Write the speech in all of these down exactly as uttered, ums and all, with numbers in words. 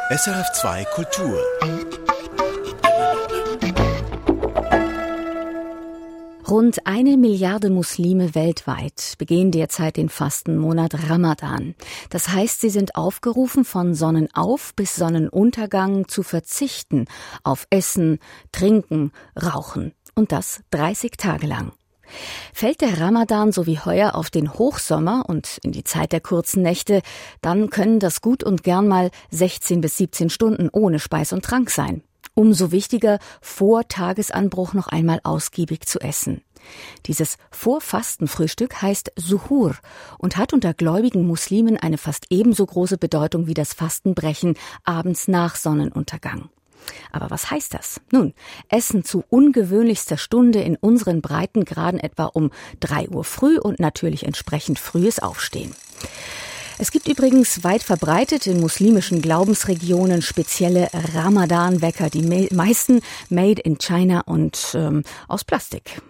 S R F zwei Kultur. Rund eine Milliarde Muslime weltweit begehen derzeit den Fastenmonat Ramadan. Das heißt, sie sind aufgerufen, von Sonnenauf- bis Sonnenuntergang zu verzichten auf Essen, Trinken, Rauchen. Und das dreißig Tage lang. Fällt der Ramadan so wie heuer auf den Hochsommer und in die Zeit der kurzen Nächte, dann können das gut und gern mal sechzehn bis siebzehn Stunden ohne Speis und Trank sein. Umso wichtiger, vor Tagesanbruch noch einmal ausgiebig zu essen. Dieses Vorfastenfrühstück heißt Suhur und hat unter gläubigen Muslimen eine fast ebenso große Bedeutung wie das Fastenbrechen abends nach Sonnenuntergang. Aber was heißt das? Nun, Essen zu ungewöhnlichster Stunde in unseren Breitengraden etwa um drei Uhr früh und natürlich entsprechend frühes Aufstehen. Es gibt übrigens weit verbreitet in muslimischen Glaubensregionen spezielle Ramadan-Wecker, die me- meisten made in China und ähm, aus Plastik.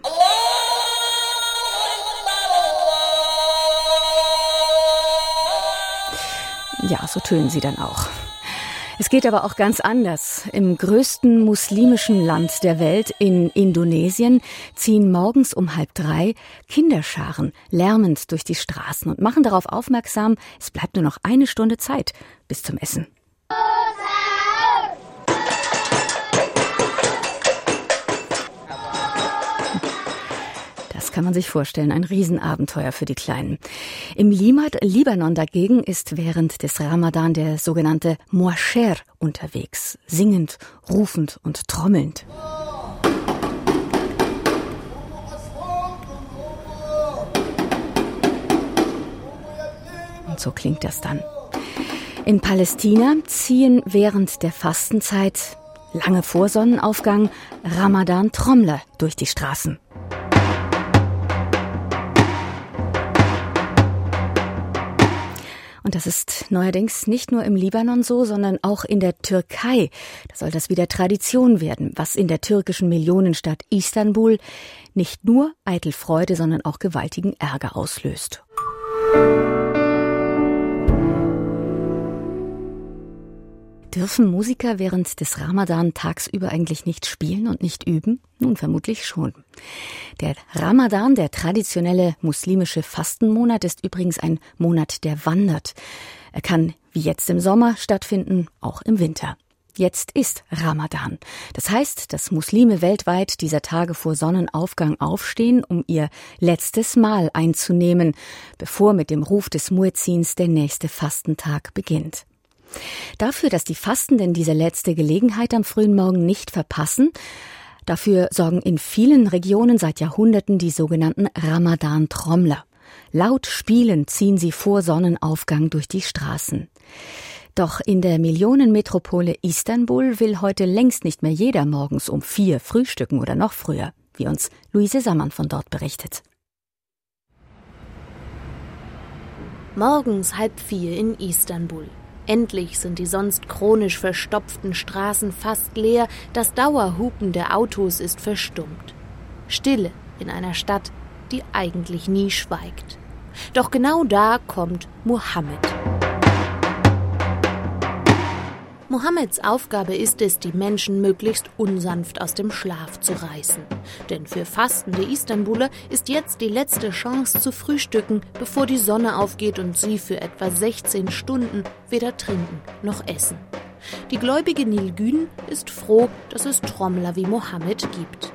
Ja, so tönen sie dann auch. Es geht aber auch ganz anders. Im größten muslimischen Land der Welt, in Indonesien, ziehen morgens um halb drei Kinderscharen lärmend durch die Straßen und machen darauf aufmerksam, es bleibt nur noch eine Stunde Zeit bis zum Essen. Das kann man sich vorstellen, ein Riesenabenteuer für die Kleinen. Im Libanon dagegen ist während des Ramadan der sogenannte Muasher unterwegs, singend, rufend und trommelnd. Und so klingt das dann. In Palästina ziehen während der Fastenzeit, lange vor Sonnenaufgang, Ramadan-Trommler durch die Straßen. Und das ist neuerdings nicht nur im Libanon so, sondern auch in der Türkei. Da soll das wieder Tradition werden, was in der türkischen Millionenstadt Istanbul nicht nur eitel Freude, sondern auch gewaltigen Ärger auslöst. Dürfen Musiker während des Ramadan tagsüber eigentlich nicht spielen und nicht üben? Nun, vermutlich schon. Der Ramadan, der traditionelle muslimische Fastenmonat, ist übrigens ein Monat, der wandert. Er kann, wie jetzt im Sommer, stattfinden, auch im Winter. Jetzt ist Ramadan. Das heißt, dass Muslime weltweit dieser Tage vor Sonnenaufgang aufstehen, um ihr letztes Mahl einzunehmen, bevor mit dem Ruf des Muezzins der nächste Fastentag beginnt. Dafür, dass die Fastenden diese letzte Gelegenheit am frühen Morgen nicht verpassen, dafür sorgen in vielen Regionen seit Jahrhunderten die sogenannten Ramadan-Trommler. Laut spielend ziehen sie vor Sonnenaufgang durch die Straßen. Doch in der Millionenmetropole Istanbul will heute längst nicht mehr jeder morgens um vier frühstücken oder noch früher, wie uns Luise Sammann von dort berichtet. Morgens halb vier in Istanbul. Endlich sind die sonst chronisch verstopften Straßen fast leer, das Dauerhupen der Autos ist verstummt. Stille in einer Stadt, die eigentlich nie schweigt. Doch genau da kommt Mohammed. Mohammeds Aufgabe ist es, die Menschen möglichst unsanft aus dem Schlaf zu reißen. Denn für fastende Istanbuler ist jetzt die letzte Chance zu frühstücken, bevor die Sonne aufgeht und sie für etwa sechzehn Stunden weder trinken noch essen. Die gläubige Nilgün ist froh, dass es Trommler wie Mohammed gibt.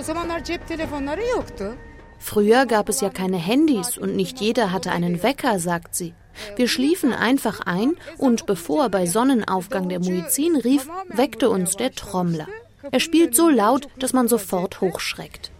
Früher gab es ja keine Handys und nicht jeder hatte einen Wecker, sagt sie. Wir schliefen einfach ein und bevor bei Sonnenaufgang der Muezzin rief, weckte uns der Trommler. Er spielt so laut, dass man sofort hochschreckt.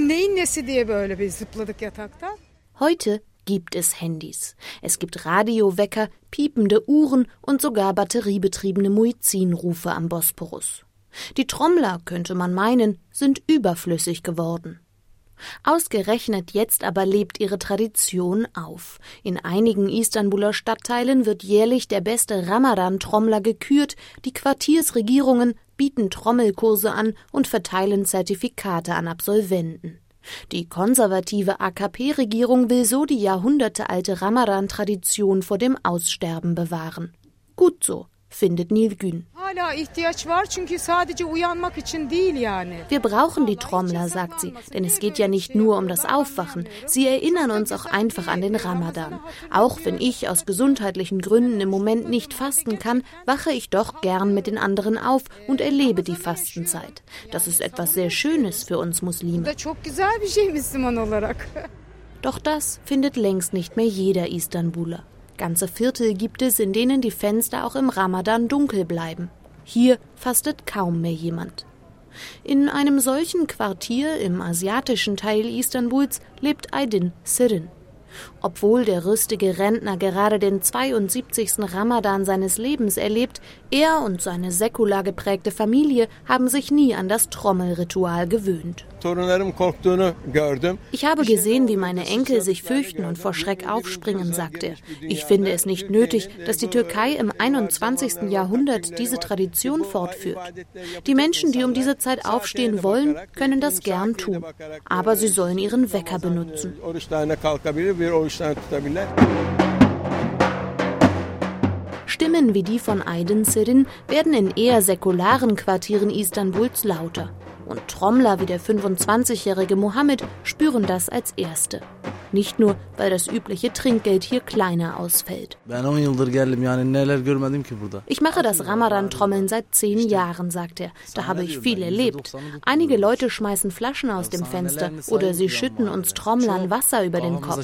Heute gibt es Handys. Es gibt Radiowecker, piepende Uhren und sogar batteriebetriebene Muezzin-Rufe am Bosporus. Die Trommler, könnte man meinen, sind überflüssig geworden. Ausgerechnet jetzt aber lebt ihre Tradition auf. In einigen Istanbuler Stadtteilen wird jährlich der beste Ramadan-Trommler gekürt. Die Quartiersregierungen bieten Trommelkurse an und verteilen Zertifikate an Absolventen. Die konservative A K P-Regierung will so die jahrhundertealte Ramadan-Tradition vor dem Aussterben bewahren. Gut so, findet Nilgün. Wir brauchen die Trommler, sagt sie, denn es geht ja nicht nur um das Aufwachen. Sie erinnern uns auch einfach an den Ramadan. Auch wenn ich aus gesundheitlichen Gründen im Moment nicht fasten kann, wache ich doch gern mit den anderen auf und erlebe die Fastenzeit. Das ist etwas sehr Schönes für uns Muslime. Doch das findet längst nicht mehr jeder Istanbuler. Ganze Viertel gibt es, in denen die Fenster auch im Ramadan dunkel bleiben. Hier fastet kaum mehr jemand. In einem solchen Quartier im asiatischen Teil Istanbuls lebt Aydin Serin. Obwohl der rüstige Rentner gerade den zweiundsiebzigsten Ramadan seines Lebens erlebt, er und seine säkular geprägte Familie haben sich nie an das Trommelritual gewöhnt. Ich habe gesehen, wie meine Enkel sich fürchten und vor Schreck aufspringen, sagt er. Ich finde es nicht nötig, dass die Türkei im einundzwanzigsten Jahrhundert diese Tradition fortführt. Die Menschen, die um diese Zeit aufstehen wollen, können das gern tun. Aber sie sollen ihren Wecker benutzen. Stimmen wie die von Aydin Serin werden in eher säkularen Quartieren Istanbuls lauter. Und Trommler wie der fünfundzwanzigjährige Mohammed spüren das als Erste. Nicht nur, weil das übliche Trinkgeld hier kleiner ausfällt. Ich mache das Ramadan-Trommeln seit zehn Jahren, sagt er. Da habe ich viel erlebt. Einige Leute schmeißen Flaschen aus dem Fenster oder sie schütten uns Trommlern Wasser über den Kopf.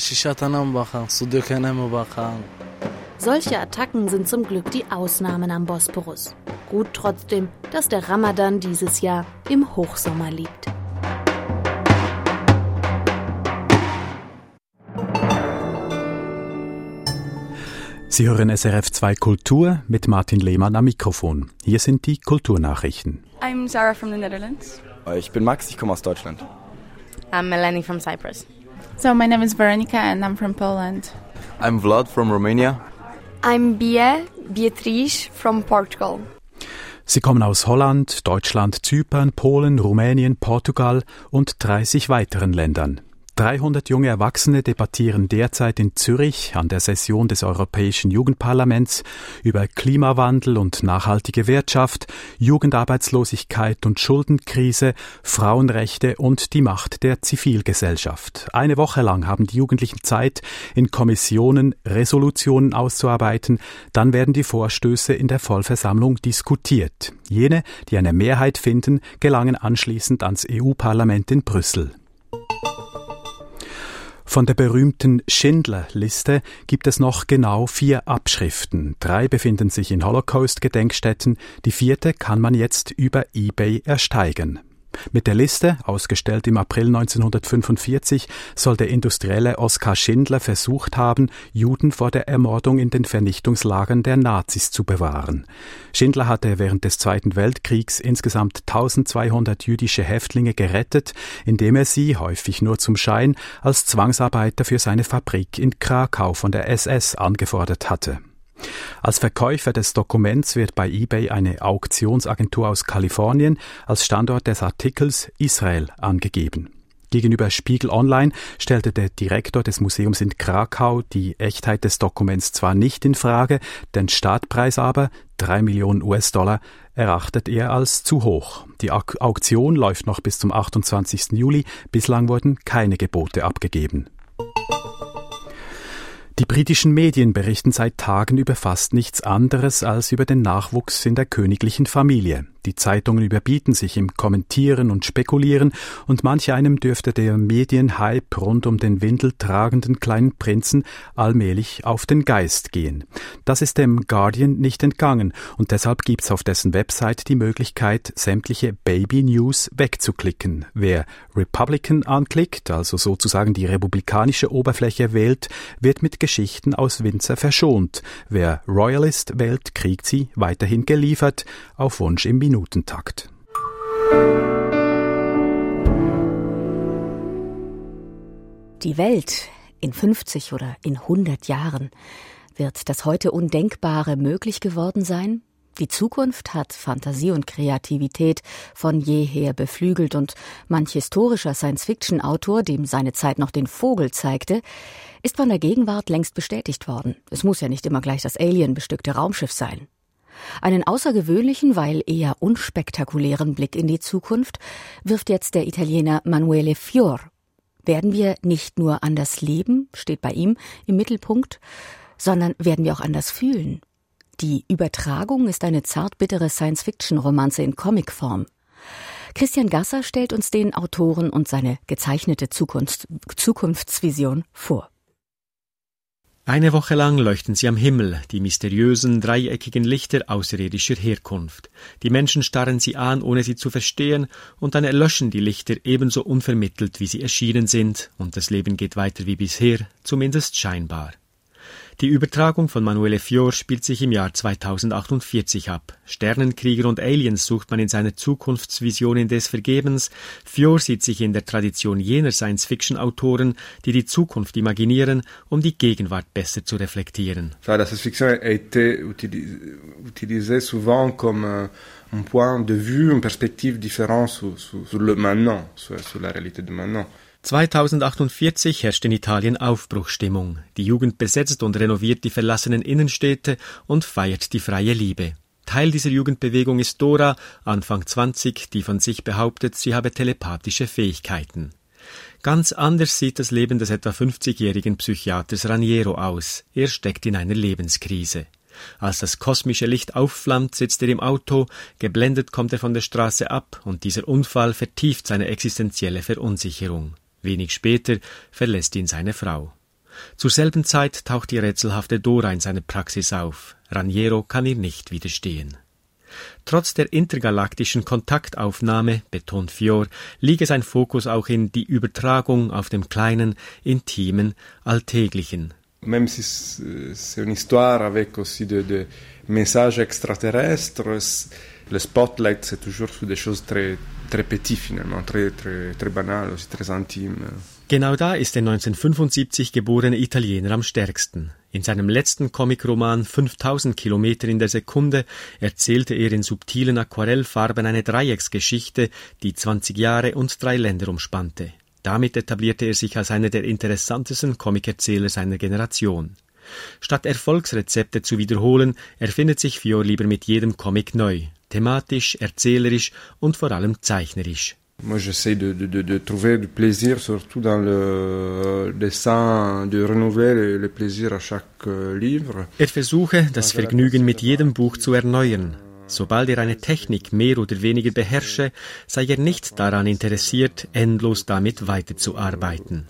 Solche Attacken sind zum Glück die Ausnahmen am Bosporus. Gut trotzdem, dass der Ramadan dieses Jahr im Hochsommer liegt. Sie hören S R F zwei Kultur mit Martin Lehmann am Mikrofon. Hier sind die Kulturnachrichten. I'm Sarah from the Netherlands. Ich bin Max, ich komme aus Deutschland. I'm Melanie from Cyprus. So my name is Veronica and I'm from Poland. I'm Vlad from Romania. I'm Bia Beatrice from Portugal. Sie kommen aus Holland, Deutschland, Zypern, Polen, Rumänien, Portugal und dreißig weiteren Ländern. dreihundert junge Erwachsene debattieren derzeit in Zürich an der Session des Europäischen Jugendparlaments über Klimawandel und nachhaltige Wirtschaft, Jugendarbeitslosigkeit und Schuldenkrise, Frauenrechte und die Macht der Zivilgesellschaft. Eine Woche lang haben die Jugendlichen Zeit, in Kommissionen Resolutionen auszuarbeiten. Dann werden die Vorstöße in der Vollversammlung diskutiert. Jene, die eine Mehrheit finden, gelangen anschließend ans E U-Parlament in Brüssel. Von der berühmten Schindler-Liste gibt es noch genau vier Abschriften. Drei befinden sich in Holocaust-Gedenkstätten, die vierte kann man jetzt über eBay ersteigern. Mit der Liste, ausgestellt im April neunzehnhundertfünfundvierzig, soll der Industrielle Oskar Schindler versucht haben, Juden vor der Ermordung in den Vernichtungslagern der Nazis zu bewahren. Schindler hatte während des Zweiten Weltkriegs insgesamt eintausendzweihundert jüdische Häftlinge gerettet, indem er sie, häufig nur zum Schein, als Zwangsarbeiter für seine Fabrik in Krakau von der S S angefordert hatte. Als Verkäufer des Dokuments wird bei eBay eine Auktionsagentur aus Kalifornien als Standort des Artikels Israel angegeben. Gegenüber Spiegel Online stellte der Direktor des Museums in Krakau die Echtheit des Dokuments zwar nicht in Frage, den Startpreis aber, drei Millionen US-Dollar, erachtet er als zu hoch. Die Auktion läuft noch bis zum achtundzwanzigsten Juli. Bislang wurden keine Gebote abgegeben. Die britischen Medien berichten seit Tagen über fast nichts anderes als über den Nachwuchs in der königlichen Familie. Die Zeitungen überbieten sich im Kommentieren und Spekulieren und manch einem dürfte der Medienhype rund um den windeltragenden kleinen Prinzen allmählich auf den Geist gehen. Das ist dem Guardian nicht entgangen und deshalb gibt's auf dessen Website die Möglichkeit, sämtliche Baby-News wegzuklicken. Wer Republican anklickt, also sozusagen die republikanische Oberfläche wählt, wird mit Geschichten aus Windsor verschont. Wer Royalist wählt, kriegt sie weiterhin geliefert, auf Wunsch im Minutentakt. Die Welt in fünfzig oder in hundert Jahren. Wird das heute Undenkbare möglich geworden sein? Die Zukunft hat Fantasie und Kreativität von jeher beflügelt und manch historischer Science-Fiction-Autor, dem seine Zeit noch den Vogel zeigte, ist von der Gegenwart längst bestätigt worden. Es muss ja nicht immer gleich das Alien-bestückte Raumschiff sein. Einen außergewöhnlichen, weil eher unspektakulären Blick in die Zukunft wirft jetzt der Italiener Emanuele Fior. Werden wir nicht nur anders leben, steht bei ihm im Mittelpunkt, sondern werden wir auch anders fühlen. Die Übertragung ist eine zartbittere Science-Fiction-Romanze in Comicform. Christian Gasser stellt uns den Autoren und seine gezeichnete Zukunfts- Zukunftsvision vor. Eine Woche lang leuchten sie am Himmel, die mysteriösen, dreieckigen Lichter außerirdischer Herkunft. Die Menschen starren sie an, ohne sie zu verstehen, und dann erlöschen die Lichter ebenso unvermittelt, wie sie erschienen sind, und das Leben geht weiter wie bisher, zumindest scheinbar. Die Übertragung von Emanuele Fior spielt sich im Jahr zweitausendachtundvierzig ab. Sternenkrieger und Aliens sucht man in seiner Zukunftsvision indes vergebens. Fior sieht sich in der Tradition jener Science-Fiction-Autoren, die die Zukunft imaginieren, um die Gegenwart besser zu reflektieren. La science-fiction a été utilisée souvent comme un point de vue, une perspective différente sur, sur, sur le maintenant, sur, sur la réalité du maintenant. zweitausendachtundvierzig herrscht in Italien Aufbruchstimmung. Die Jugend besetzt und renoviert die verlassenen Innenstädte und feiert die freie Liebe. Teil dieser Jugendbewegung ist Dora, Anfang zwanzig, die von sich behauptet, sie habe telepathische Fähigkeiten. Ganz anders sieht das Leben des etwa fünfzigjährigen Psychiaters Raniero aus. Er steckt in einer Lebenskrise. Als das kosmische Licht aufflammt, sitzt er im Auto, geblendet kommt er von der Straße ab und dieser Unfall vertieft seine existenzielle Verunsicherung. Wenig später verlässt ihn seine Frau. Zur selben Zeit taucht die rätselhafte Dora in seiner Praxis auf. Raniero kann ihr nicht widerstehen. Trotz der intergalaktischen Kontaktaufnahme, betont Fior, liege sein Fokus auch in die Übertragung auf dem kleinen, intimen, alltäglichen. Même si c'est une histoire avec aussi de, de messages extraterrestres, le spotlight c'est toujours sur des choses très très petites finalement, très très très banales, aussi très intimes. Genau da ist der neunzehnhundertfünfundsiebzig geborene Italiener am stärksten. In seinem letzten Comicroman fünftausend Kilometer in der Sekunde erzählte er in subtilen Aquarellfarben eine Dreiecksgeschichte, die zwanzig Jahre und drei Länder umspannte. Damit etablierte er sich als einer der interessantesten Comicerzähler seiner Generation. Statt Erfolgsrezepte zu wiederholen, erfindet sich Fior lieber mit jedem Comic neu. Thematisch, erzählerisch und vor allem zeichnerisch. Moi, j'essaie de, de, de trouver du plaisir, surtout dans le dessin, de renouveler le, le plaisir à chaque livre. Er versuche, das Vergnügen mit jedem Buch zu erneuern. Sobald er eine Technik mehr oder weniger beherrsche, sei er nicht daran interessiert, endlos damit weiterzuarbeiten.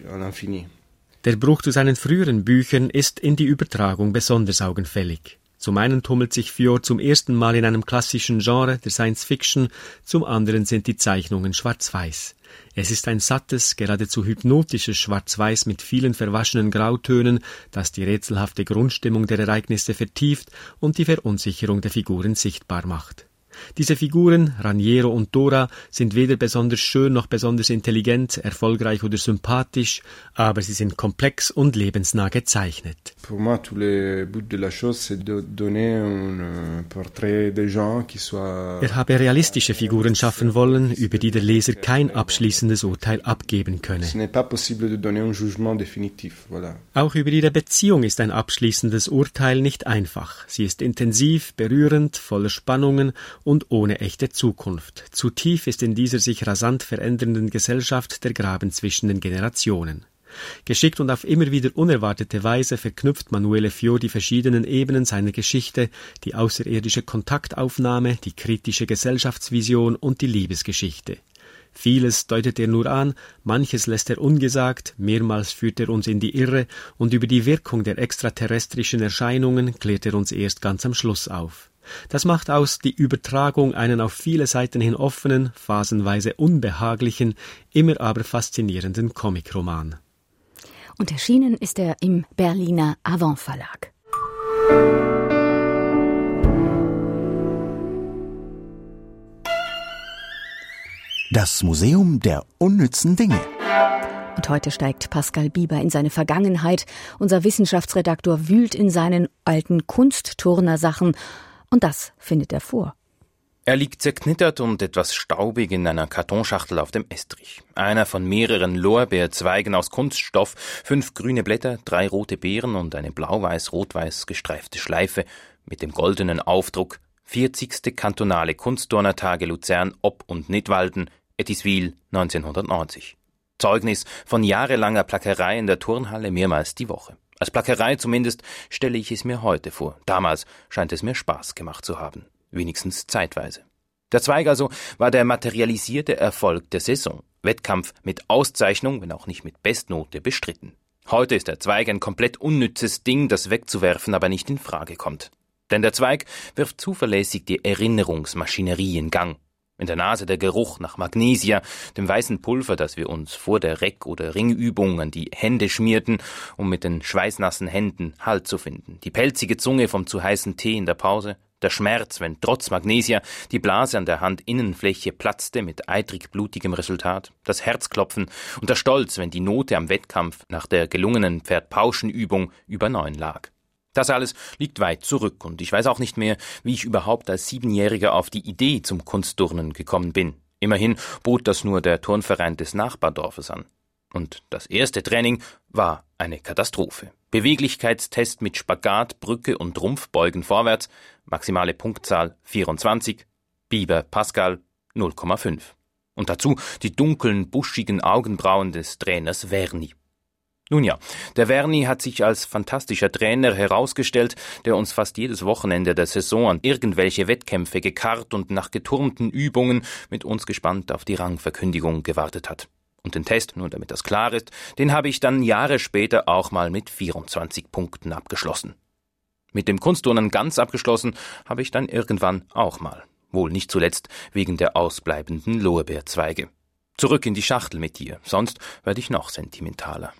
Der Bruch zu seinen früheren Büchern ist in die Übertragung besonders augenfällig. Zum einen tummelt sich Fior zum ersten Mal in einem klassischen Genre der Science-Fiction, zum anderen sind die Zeichnungen schwarz-weiß. Es ist ein sattes, geradezu hypnotisches Schwarz-Weiß mit vielen verwaschenen Grautönen, das die rätselhafte Grundstimmung der Ereignisse vertieft und die Verunsicherung der Figuren sichtbar macht. Diese Figuren, Raniero und Dora, sind weder besonders schön noch besonders intelligent, erfolgreich oder sympathisch, aber sie sind komplex und lebensnah gezeichnet. Pour moi, tous les buts de la chose, c'est de donner un portrait des gens qui soit. Er habe realistische Figuren schaffen wollen, über die der Leser kein abschließendes Urteil abgeben könne. Ce n'est pas possible de donner un jugement définitif, voilà. Auch über ihre Beziehung ist ein abschließendes Urteil nicht einfach. Sie ist intensiv, berührend, voller Spannungen und ohne echte Zukunft. Zu tief ist in dieser sich rasant verändernden Gesellschaft der Graben zwischen den Generationen. Geschickt und auf immer wieder unerwartete Weise verknüpft Emanuele Fior die verschiedenen Ebenen seiner Geschichte, die außerirdische Kontaktaufnahme, die kritische Gesellschaftsvision und die Liebesgeschichte. Vieles deutet er nur an, manches lässt er ungesagt, mehrmals führt er uns in die Irre und über die Wirkung der extraterrestrischen Erscheinungen klärt er uns erst ganz am Schluss auf. Das macht aus die Übertragung einen auf viele Seiten hin offenen, phasenweise unbehaglichen, immer aber faszinierenden Comicroman. Und erschienen ist er im Berliner Avant Verlag. Das Museum der unnützen Dinge. Und heute steigt Pascal Bieber in seine Vergangenheit. Unser Wissenschaftsredaktor wühlt in seinen alten Kunstturnersachen. Und das findet er vor. Er liegt zerknittert und etwas staubig in einer Kartonschachtel auf dem Estrich. Einer von mehreren Lorbeerzweigen aus Kunststoff, fünf grüne Blätter, drei rote Beeren und eine blau-weiß-rot-weiß gestreifte Schleife. mit dem goldenen Aufdruck vierzigste Kantonale Kunstturnertage Luzern ob und Nidwalden, Ettiswil neunzehnhundertneunzig. Zeugnis von jahrelanger Plackerei in der Turnhalle mehrmals die Woche. Als Plackerei zumindest stelle ich es mir heute vor. Damals scheint es mir Spaß gemacht zu haben. Wenigstens zeitweise. Der Zweig also war der materialisierte Erfolg der Saison. Wettkampf mit Auszeichnung, wenn auch nicht mit Bestnote, bestritten. Heute ist der Zweig ein komplett unnützes Ding, das wegzuwerfen aber nicht in Frage kommt. Denn der Zweig wirft zuverlässig die Erinnerungsmaschinerie in Gang. In der Nase der Geruch nach Magnesia, dem weißen Pulver, das wir uns vor der Reck- oder Ringübung an die Hände schmierten, um mit den schweißnassen Händen Halt zu finden. Die pelzige Zunge vom zu heißen Tee in der Pause. Der Schmerz, wenn trotz Magnesia die Blase an der Handinnenfläche platzte mit eitrig-blutigem Resultat. Das Herzklopfen und der Stolz, wenn die Note am Wettkampf nach der gelungenen Pferd-Pauschen-Übung über neun lag. Das alles liegt weit zurück und ich weiß auch nicht mehr, wie ich überhaupt als Siebenjähriger auf die Idee zum Kunstturnen gekommen bin. Immerhin bot das nur der Turnverein des Nachbardorfes an. Und das erste Training war eine Katastrophe. Beweglichkeitstest mit Spagat, Brücke und Rumpfbeugen vorwärts, maximale Punktzahl vierundzwanzig, Biber Pascal null Komma fünf. Und dazu die dunklen, buschigen Augenbrauen des Trainers Werni. Nun ja, der Werni hat sich als fantastischer Trainer herausgestellt, der uns fast jedes Wochenende der Saison an irgendwelche Wettkämpfe gekarrt und nach geturmten Übungen mit uns gespannt auf die Rangverkündigung gewartet hat. Und den Test, nur damit das klar ist, den habe ich dann Jahre später auch mal mit vierundzwanzig Punkten abgeschlossen. Mit dem Kunstturnen ganz abgeschlossen habe ich dann irgendwann auch mal. Wohl nicht zuletzt wegen der ausbleibenden Lorbeerzweige. Zurück in die Schachtel mit dir, sonst werde ich noch sentimentaler.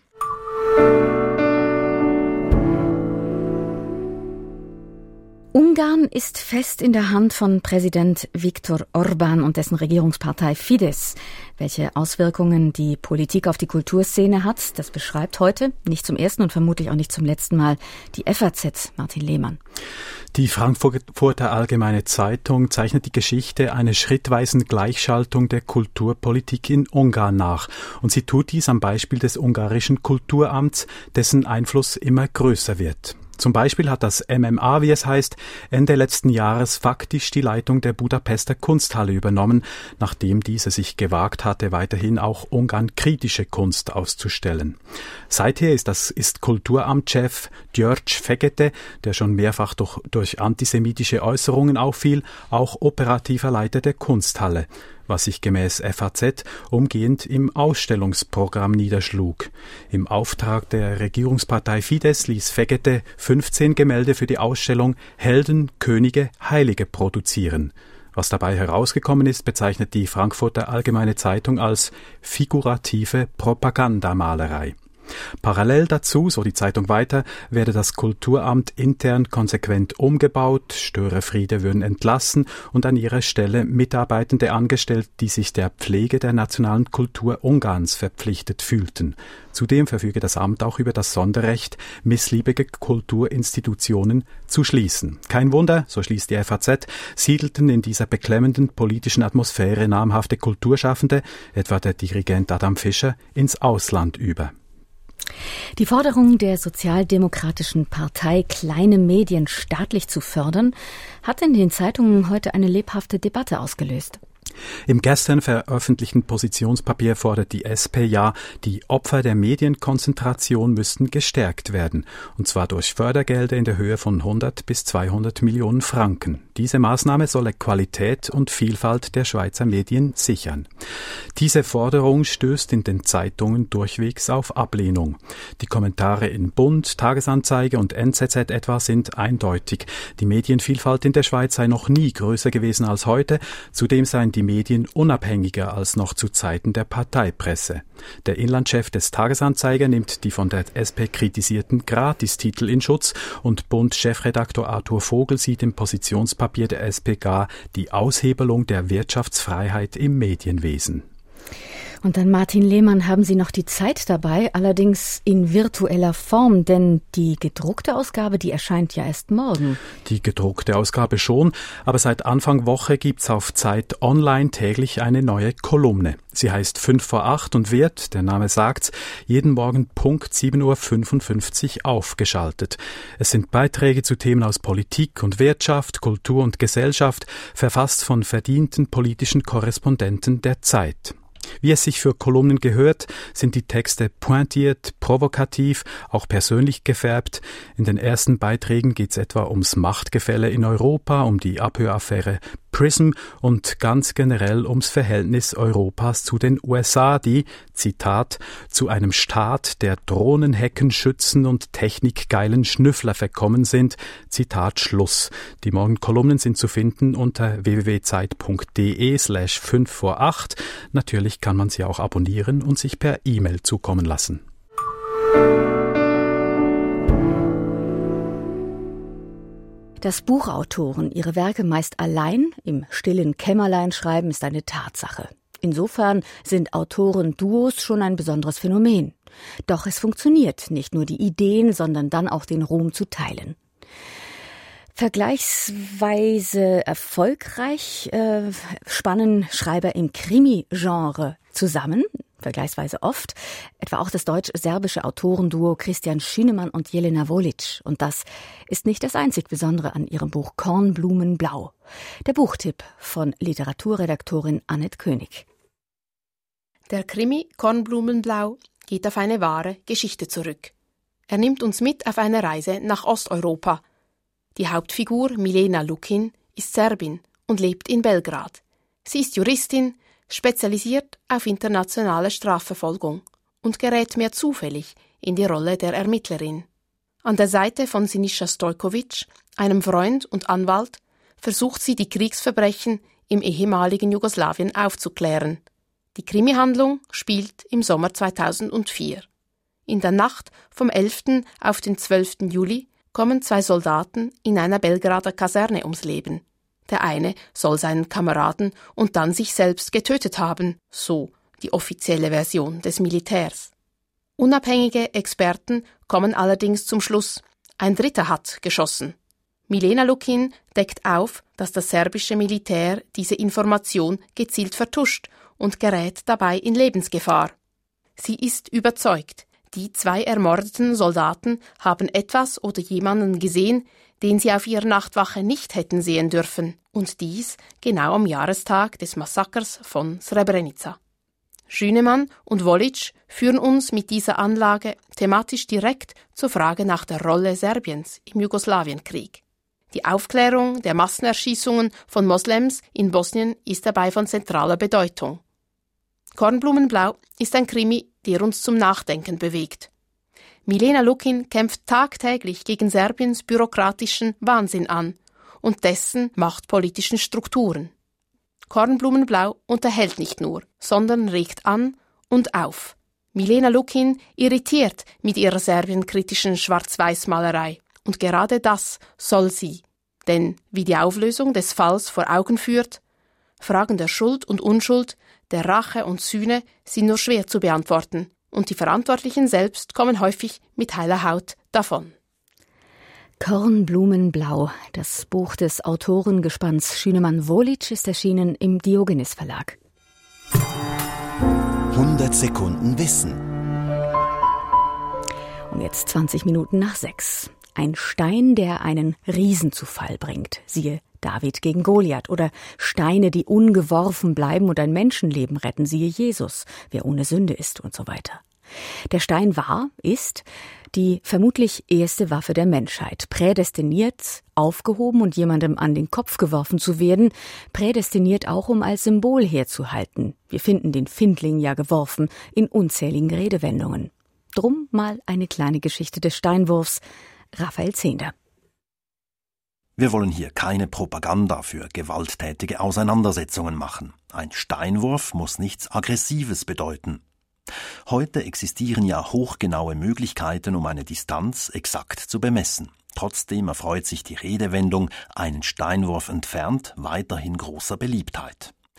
Ungarn ist fest in der Hand von Präsident Viktor Orbán und dessen Regierungspartei Fidesz. Welche Auswirkungen die Politik auf die Kulturszene hat, das beschreibt heute, nicht zum ersten und vermutlich auch nicht zum letzten Mal, die F A Z, Martin Lehmann. Die Frankfurter Allgemeine Zeitung zeichnet die Geschichte einer schrittweisen Gleichschaltung der Kulturpolitik in Ungarn nach. Und sie tut dies am Beispiel des ungarischen Kulturamts, dessen Einfluss immer größer wird. Zum Beispiel hat das M M A, wie es heißt, Ende letzten Jahres faktisch die Leitung der Budapester Kunsthalle übernommen, nachdem diese sich gewagt hatte, weiterhin auch Ungarn-kritische Kunst auszustellen. Seither ist das ist Kulturamtschef György Fekete, der schon mehrfach durch, durch antisemitische Äußerungen auffiel, auch operativer Leiter der Kunsthalle, was sich gemäß F A Z umgehend im Ausstellungsprogramm niederschlug. Im Auftrag der Regierungspartei Fidesz ließ Fekete fünfzehn Gemälde für die Ausstellung Helden, Könige, Heilige produzieren. Was dabei herausgekommen ist, bezeichnet die Frankfurter Allgemeine Zeitung als figurative Propagandamalerei. Parallel dazu, so die Zeitung weiter, werde das Kulturamt intern konsequent umgebaut, Störerfriede würden entlassen und an ihrer Stelle Mitarbeitende angestellt, die sich der Pflege der nationalen Kultur Ungarns verpflichtet fühlten. Zudem verfüge das Amt auch über das Sonderrecht, missliebige Kulturinstitutionen zu schließen. Kein Wunder, so schließt die F A Z, siedelten in dieser beklemmenden politischen Atmosphäre namhafte Kulturschaffende, etwa der Dirigent Adam Fischer, ins Ausland über. Die Forderung der Sozialdemokratischen Partei, kleine Medien staatlich zu fördern, hat in den Zeitungen heute eine lebhafte Debatte ausgelöst. Im gestern veröffentlichten Positionspapier fordert die S P ja, die Opfer der Medienkonzentration müssten gestärkt werden, und zwar durch Fördergelder in der Höhe von hundert bis zweihundert Millionen Franken. Diese Maßnahme solle Qualität und Vielfalt der Schweizer Medien sichern. Diese Forderung stößt in den Zeitungen durchwegs auf Ablehnung. Die Kommentare in Bund, Tagesanzeiger und N Z Z etwa sind eindeutig. Die Medienvielfalt in der Schweiz sei noch nie größer gewesen als heute, zudem seien die Medien unabhängiger als noch zu Zeiten der Parteipresse. Der Inlandchef des Tagesanzeiger nimmt die von der S P kritisierten Gratistitel in Schutz und Bund-Chefredaktor Arthur Vogel sieht im Positionspapier der S P gar die Aushebelung der Wirtschaftsfreiheit im Medienwesen. Und dann, Martin Lehmann, haben Sie noch die Zeit dabei, allerdings in virtueller Form, denn die gedruckte Ausgabe, die erscheint ja erst morgen. Die gedruckte Ausgabe schon, aber seit Anfang Woche gibt's auf Zeit Online täglich eine neue Kolumne. Sie heißt fünf vor acht und wird, der Name sagt's, jeden Morgen Punkt sieben Uhr fünfundfünfzig aufgeschaltet. Es sind Beiträge zu Themen aus Politik und Wirtschaft, Kultur und Gesellschaft, verfasst von verdienten politischen Korrespondenten der Zeit. Wie es sich für Kolumnen gehört, sind die Texte pointiert, provokativ, auch persönlich gefärbt. In den ersten Beiträgen geht es etwa ums Machtgefälle in Europa, um die Abhöraffäre Prism und ganz generell ums Verhältnis Europas zu den U S A, die, Zitat, zu einem Staat der Drohnenheckenschützen und technikgeilen Schnüffler verkommen sind. Zitat Schluss. Die Morgenkolumnen sind zu finden unter w w w punkt zeit punkt d e slash fünf vor acht. Natürlich kann man sie auch abonnieren und sich per E-Mail zukommen lassen. Dass Buchautoren ihre Werke meist allein im stillen Kämmerlein schreiben, ist eine Tatsache. Insofern sind Autoren-Duos schon ein besonderes Phänomen. Doch es funktioniert, nicht nur die Ideen, sondern dann auch den Ruhm zu teilen. Vergleichsweise erfolgreich äh, spannen Schreiber im Krimi-Genre zusammen, vergleichsweise oft, etwa auch das deutsch-serbische Autorenduo Christian Schünemann und Jelena Volic. Und das ist nicht das einzig Besondere an ihrem Buch Kornblumenblau. Der Buchtipp von Literaturredaktorin Annette König. Der Krimi Kornblumenblau geht auf eine wahre Geschichte zurück. Er nimmt uns mit auf eine Reise nach Osteuropa. Die Hauptfigur Milena Lukin ist Serbin und lebt in Belgrad. Sie ist Juristin, spezialisiert auf internationale Strafverfolgung und gerät mehr zufällig in die Rolle der Ermittlerin. An der Seite von Siniša Stojković, einem Freund und Anwalt, versucht sie, die Kriegsverbrechen im ehemaligen Jugoslawien aufzuklären. Die Krimihandlung spielt im Sommer zweitausendvier. In der Nacht vom elften auf den zwölften Juli kommen zwei Soldaten in einer Belgrader Kaserne ums Leben. Der eine soll seinen Kameraden und dann sich selbst getötet haben, so die offizielle Version des Militärs. Unabhängige Experten kommen allerdings zum Schluss, ein Dritter hat geschossen. Milena Lukin deckt auf, dass das serbische Militär diese Information gezielt vertuscht und gerät dabei in Lebensgefahr. Sie ist überzeugt, die zwei ermordeten Soldaten haben etwas oder jemanden gesehen, den sie auf ihrer Nachtwache nicht hätten sehen dürfen, und dies genau am Jahrestag des Massakers von Srebrenica. Schünemann und Volic führen uns mit dieser Anlage thematisch direkt zur Frage nach der Rolle Serbiens im Jugoslawienkrieg. Die Aufklärung der Massenerschießungen von Moslems in Bosnien ist dabei von zentraler Bedeutung. Kornblumenblau ist ein Krimi, der uns zum Nachdenken bewegt. Milena Lukin kämpft tagtäglich gegen Serbiens bürokratischen Wahnsinn an und dessen machtpolitischen Strukturen. Kornblumenblau unterhält nicht nur, sondern regt an und auf. Milena Lukin irritiert mit ihrer serbienkritischen Schwarz-Weiß-Malerei. Und gerade das soll sie. Denn, wie die Auflösung des Falls vor Augen führt, Fragen der Schuld und Unschuld, der Rache und Sühne sind nur schwer zu beantworten. Und die Verantwortlichen selbst kommen häufig mit heiler Haut davon. Kornblumenblau, das Buch des Autorengespanns Schünemann-Volic, ist erschienen im Diogenes Verlag. hundert Sekunden Wissen. Und jetzt zwanzig Minuten nach sechs. Ein Stein, der einen Riesen zu Fall bringt. Siehe David gegen Goliath. Oder Steine, die ungeworfen bleiben und ein Menschenleben retten. Siehe Jesus, wer ohne Sünde ist und so weiter. Der Stein war, ist die vermutlich erste Waffe der Menschheit. Prädestiniert, aufgehoben und jemandem an den Kopf geworfen zu werden. Prädestiniert auch, um als Symbol herzuhalten. Wir finden den Findling ja geworfen in unzähligen Redewendungen. Drum mal eine kleine Geschichte des Steinwurfs. Raphael Zehnder. Wir wollen hier keine Propaganda für gewalttätige Auseinandersetzungen machen. Ein Steinwurf muss nichts Aggressives bedeuten. Heute existieren ja hochgenaue Möglichkeiten, um eine Distanz exakt zu bemessen. Trotzdem erfreut sich die Redewendung, einen Steinwurf entfernt, weiterhin großer Beliebtheit.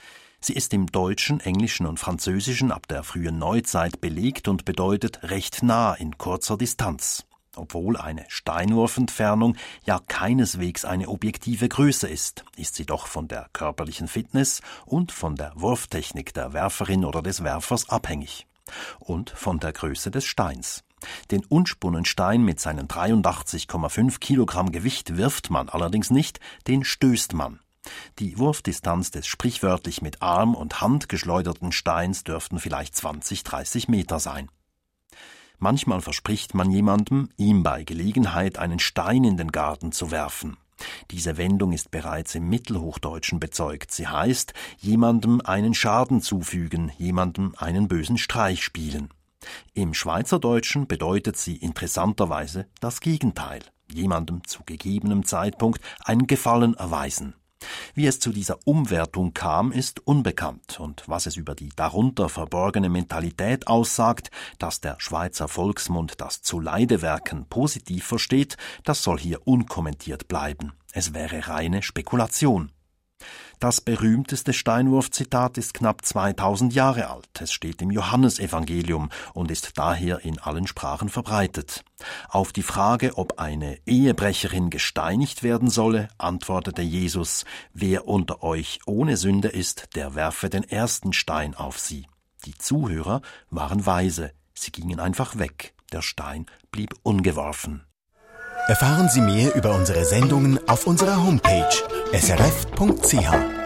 Sie ist im Deutschen, Englischen und Französischen ab der frühen Neuzeit belegt und bedeutet recht nah in kurzer Distanz. Obwohl eine Steinwurfentfernung ja keineswegs eine objektive Größe ist, ist sie doch von der körperlichen Fitness und von der Wurftechnik der Werferin oder des Werfers abhängig. Und von der Größe des Steins. Den Unspunnenstein mit seinen dreiundachtzig Komma fünf Kilogramm Gewicht wirft man allerdings nicht, den stößt man. Die Wurfdistanz des sprichwörtlich mit Arm und Hand geschleuderten Steins dürften vielleicht zwanzig, dreißig Meter sein. Manchmal verspricht man jemandem, ihm bei Gelegenheit einen Stein in den Garten zu werfen. Diese Wendung ist bereits im Mittelhochdeutschen bezeugt. Sie heißt, jemandem einen Schaden zufügen, jemandem einen bösen Streich spielen. Im Schweizerdeutschen bedeutet sie interessanterweise das Gegenteil, jemandem zu gegebenem Zeitpunkt einen Gefallen erweisen. Wie es zu dieser Umwertung kam, ist unbekannt, und was es über die darunter verborgene Mentalität aussagt, dass der Schweizer Volksmund das Zuleidewerken positiv versteht, das soll hier unkommentiert bleiben. Es wäre reine Spekulation. Das berühmteste Steinwurfzitat ist knapp zweitausend Jahre alt. Es steht im Johannesevangelium und ist daher in allen Sprachen verbreitet. Auf die Frage, ob eine Ehebrecherin gesteinigt werden solle, antwortete Jesus: Wer unter euch ohne Sünde ist, der werfe den ersten Stein auf sie. Die Zuhörer waren weise. Sie gingen einfach weg. Der Stein blieb ungeworfen. Erfahren Sie mehr über unsere Sendungen auf unserer Homepage s r f punkt c h.